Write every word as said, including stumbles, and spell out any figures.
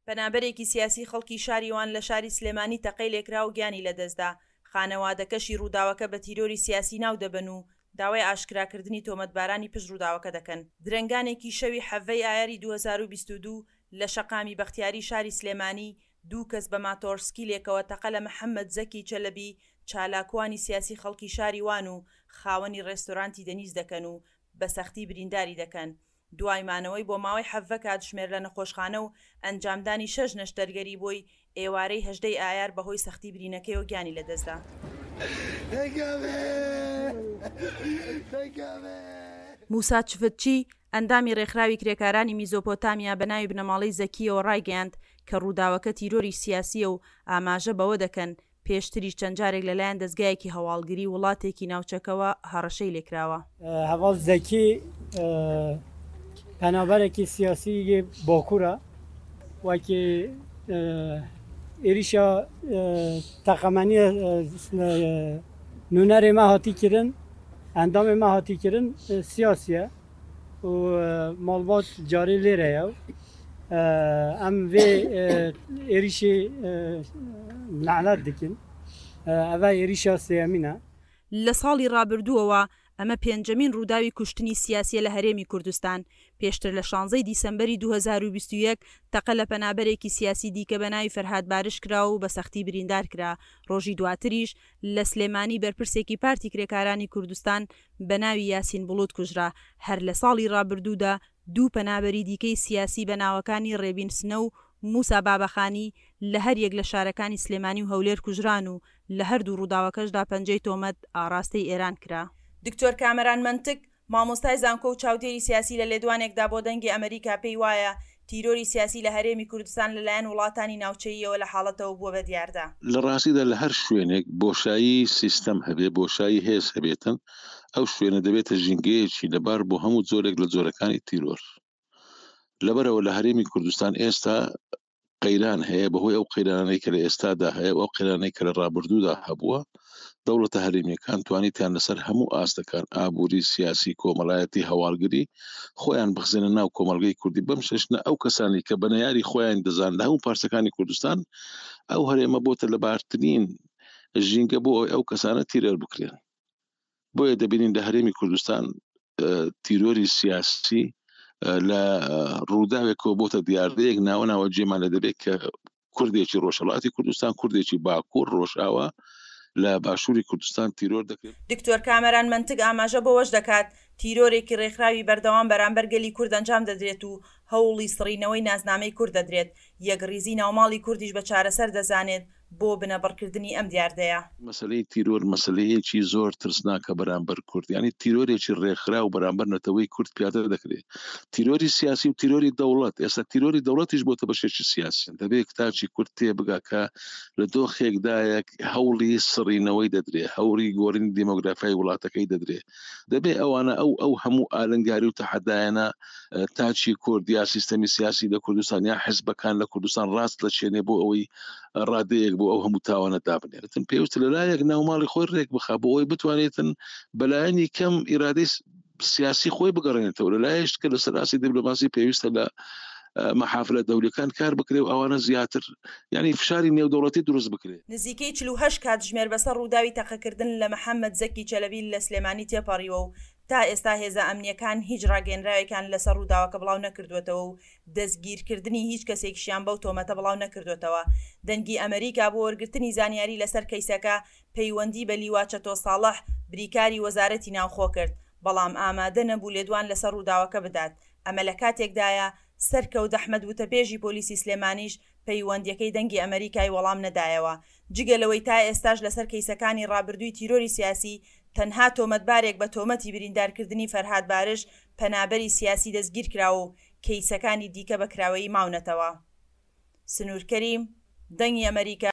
پەنابەرێکی سیاسی خەڵکی شاریوان لە شاری سلێمانی تەقەی لێکرا و گیانی لەدەستدا. خانەوادەکەشی ڕووداوەکە بە تیرۆری سیاسی ناو دەبن و داوای ئاشکراکردنی تۆمەتبارانی پشت ڕووداوەکە دەکەن. درنگانێکی شەوی حەڤەی ئایاری دوو هەزار و بیست و دوو لە شەقامی بەختیاری شاری سلێمانی دوو کەس بە ماتۆرسکی لێکەوە تەقە لە محەممەد زەکی چەلەبی چالاکوانی سیاسی خەڵکی شاریوان و خاوەنی ڕێستۆرانتی دەنیز دەکەن و بە سەختی برینداری دەکەن. دوایمانەوەی بۆ ماوەی حەڤە کاتژمێر لە نەخۆشخانە و ئەنجامدانی شەش نەشتەرگەری بۆی ئێوارەی هەژدەی ئایار بەهۆی سەختی برینەکەی و گیانی لەدەستدا. موسا چفتچی ئەندامی ڕێکخراوی کرێکارانی میزۆپۆتامیا بە ناوی بنەماڵەی زەکیەوە ڕایگەیاند کە ڕووداوەکە تیرۆری سیاسیە و ئاماژە بەوە دەکەن پێشتریش چەند جارێک لەلایەن دەستگایەکی هەواڵگری وڵاتێکی ناوچەکەوە هەڕەشەی لێکراوە. هەواڵ زەکی پەنابەرێکی سیاسی باکوورە وەکی عێریشە تەقەمەنی نونەرێ مە هاتی kirin ئەندامێ مە هاتی kirin سیاسیە و ماڵبات جارێ لێرەیە ئەم vê êrişê لەعنەت dikin ev êrişa sêyemîn e. لە ساڵی ڕابردووەوە ئەمە پێنجەمین ڕووداوی کوشتنی سیاسیە لە هەرێمی کوردستان. پێشتر لە شانزەی دیسەمبەری دوو هەزار و بیست و یەک تەقە لە پەنابەرێکی سیاسی دیکە بە ناوی فەرهاد بارش کرا و بە سەختی بریندار کرا. ڕۆژی دواتریش لە سلێمانی بەرپرسێکی پارتی کرێکارانی کوردستان بە ناوی یاسین بڵوت کوژرا. هەر لە ساڵی ڕابردوودا دوو پەنابەری دیکەی سیاسی بە ناوەکانی ڕێبین سنە و موسا بابەخانی لە هەر یەک لە شارەکانی سلێمانی و هەولێر کوژران و لە هەردوو ڕووداوەکەشدا پەنجەی تۆمەت ئاڕاستەی ئێران کرا. دکتۆر کامەران منتک مامۆستای زانکۆ و چاودێری سیاسی لە لێدوانێکدا بۆ دەنگی ئەمریکا پێی وایە تیرۆری سیاسی لە هەرێمی کوردستان لەلایەن وڵاتانی ناوچەیەوە لە حاڵەتەوە بووە بە دیاردا. لە ڕاستیدا لە هەر شوێنێک بۆشایی سیستەم هەبێ بۆشایی هێز هەبێتن ئەو شوێنە دەبێتە ژینگەیەکی لەبار بۆ هەموو جۆرێک لە جۆرەکانی تیرۆر. لەبەرەوە لە هەرێمی کوردستان ئێستا قەیران هەیە بەهۆی ئەو قەیرانەی کە لە ئێستادا هەیە ئەو قەیرانەی کە لە ڕابردوودا هەبووە دەوڵەتە هەرێمیەکان توانیتیان لەسەر هەموو ئاستەکان ئابووری سیاسی کۆمەڵایەتی هەواڵگری خۆیان بخزێنە ناو کۆمەلگەی کوردی بەم شەشنە ئەو کەسانی کە بە نەیاری خۆیان دەزان لە هەموو پارچەکانی کوردستان ئەو هەرێمە بۆتە لە بارترین ژینگە بۆ ئەو کەسانە تیرەر بکرێن. بۆیە دەبینین لە هەرێمی کوردستان تیرۆری سیاسی لە ڕووداوێکەوە بۆتە دیاردەیەک ناوە ناوە جێمان لە دەبێت کە کوردێکی ڕۆژهەڵاتی کوردستان کوردێکی باکوور ڕۆژاوە لە باشووری کوردستان تیرۆر دەکرێت. دکتۆر کامەران منتگ ئاماژە بۆەوەش دەکات تیرۆرێکی ڕێکخراوی بەردەوام بەرامبەر گەلی کورد ئەنجام دەدرێت و هەوڵی سڕینەوەی نازنامەی کورد دەدرێت یەکڕیزی ناوماڵی کوردیش بە چارەسەر دەزانێت بۆ بنەبڕکردنی ئەم دیاردەیە. مەسەلەی تیرۆر مەسەلەیەکی زۆر ترسناکە بەرامبەر کورد، ینی تیرۆرێکی ڕێکخرا و بەرامبەر نەتەوەی کورد پیادە دەکرێت. تیرۆری سیاسی و تیرۆری دەوڵەت، ئێستا تیرۆری دەوڵەتیش بۆتە بەشێکی سیاسی. دەبێت کتاچی کورد تێبگا کە لە دۆخێکدایەک هەوڵی سڕینەوەی دەدرێت، هەوڵی گۆڕینی دیمۆگرافیای وڵاتەکەی دەدرێت. دەبێت ئەوانە ئەو ئەو هەموو ئالنگاری و تەحەدایانە تاچی کورد یا سیستەمی سیاسی لە کوردستان یا حزبەکان لە کوردستان ڕاست لە چێنێ بۆ ئەوەی ڕادەیەک بۆ ئەو هەموو تاوانە دابنێتن. پێویستە لەلایەک ناوماڵی خۆی ڕێک بخا بۆ ئەوەی بتوانێتن بەلایەنی کەم ئیرادەی سیاسی خۆی بگەڕێنێتەوە. لەلایەش کە لە سەراسی دیپلۆماسی پێویستە لە مەحافلە دەولیەکان کار بکرێ و ئەوانە زیاتر ینی فشاری نێودەوڵەتی دروست بکرێت. نزیکەی چل و هەشت کاتژمێر بەسەر ڕووداوی تەقەکردن لە محەممەد زەکی چەلەبی لە سلێمانی تێپەڕیوە و تا ئێستا هێزە ئەمنیەکان هیچ ڕاگەنراوێکان لەسەر ڕووداوەکە بڵاو نەکردوێتەوە و دەستگیرکردنی هیچ کەسێکیشیان بەو تۆمەتە بڵاو نەکردوێتەوە. دەنگی ئەمریکا بۆ وەرگرتنی زانیاری لەسەر کەیسەکە پەیوەندی بە لیوا چەتۆ ساڵح بریکاری وەزارەتی ناوخۆ کرد، بەڵام ئامادە نەبوو لێدوان لەسەر ڕووداوەکە بدات. ئەمە لە کاتێکدایە سەرکەوت ئەحمەد وتەپێژی پۆلیسی سلێمانیش پەیوەندیەکەی دەنگی ئەمریکای وەڵام نەدایەوە. جگەلەوەی تا ئێستاش لەسەر کەیسەکانی ڕابردووی تیرۆری سیاسی تەنها تۆمەتبارێک بە تۆمەتی بریندارکردنی فەرهاد بارش پەنابەری سیاسی دەستگیر کراوە و کەیسەکانی دیکە بەکراوەی ماونەتەوە. سنوور کەریم، دەنگی ئەمریکا.